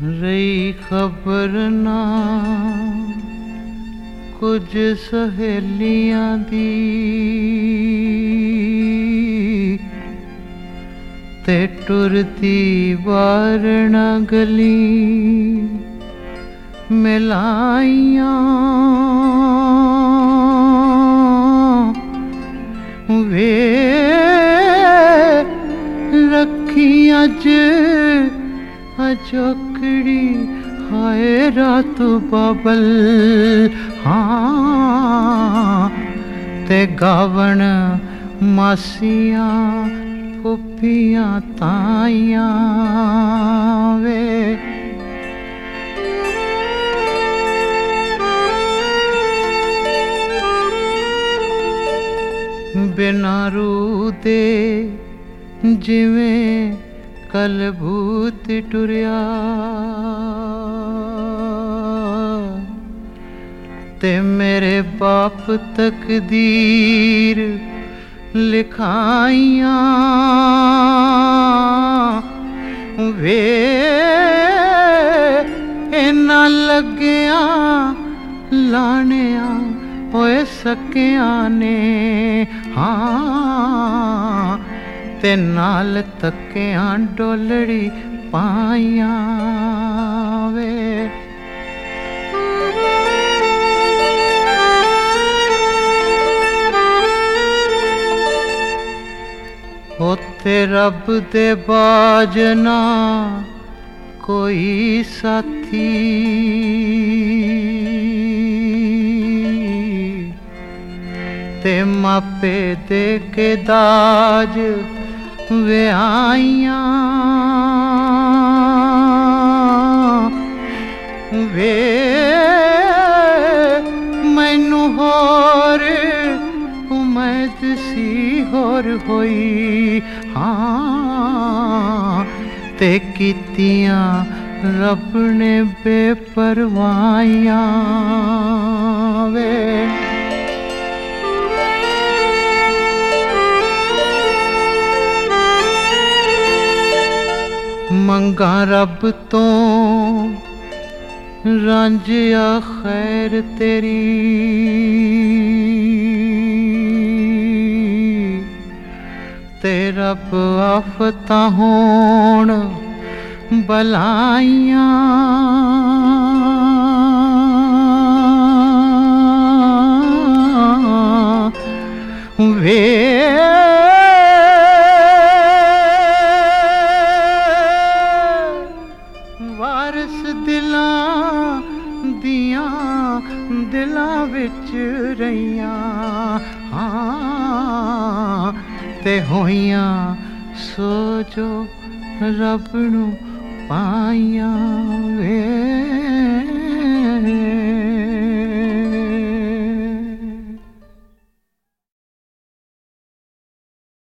रही खबर ना कुछ सहेलियां दी ते टुरती वारना गली मिलाइयां वे रखी अज अजोकड़ी हाय रात बाबल हाँ ते गावण मासियां फुफियां ताइयां वे बिना रूह दे जिवें कल भूत टुरिया ते मेरे बाप तकदीर लिखाइयां वे इन्ना लग्गियां लानिया होए सकियां ने हाँ ते नाल तकियां डोलड़ी पाइयां वे ओते रब दे बाजना कोई साथी ते मापे दे के दाज वे आइयां वे मैनू होर उम्मीद सी होर होई हाँ ते कीतियां रब ने बेपरवाहियां वे मंगा रब तो रांझिया खैर तेरी ते रब आफतां होण बलाइयां वे वारस दिलां दियां दिलां विच रहियां हाँ ते होइयां सो जो रब नू पाइयां वे